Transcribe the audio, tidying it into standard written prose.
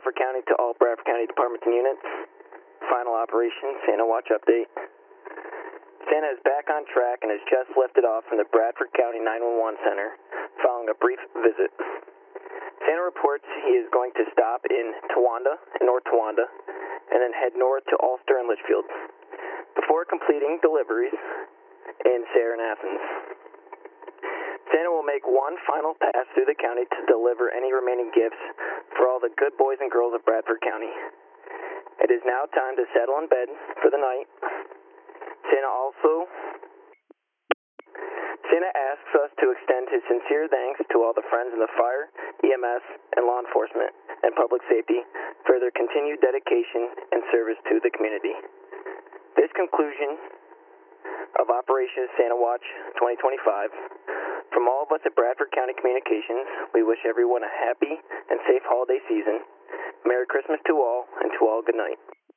Bradford County to all Bradford County departments and units. Final operation, Santa Watch update. Santa is back on track and has just lifted off from the Bradford County 911 Center following a brief visit. Santa reports he is going to stop in Towanda, in North Towanda, and then head north to Ulster and Litchfield, before completing deliveries in Sayre and Athens. Santa will make one final pass through the county to deliver any remaining gifts for all the good boys and girls of Bradford County. It is now time to settle in bed for the night. Santa asks us to extend his sincere thanks to all the friends in the fire, EMS, and law enforcement and public safety for their continued dedication and service to the community. This conclusion of Operation Santa Watch 2025. From all of us at Bradford County Communications, we wish everyone a happy and safe holiday season. Merry Christmas to all, and to all good night.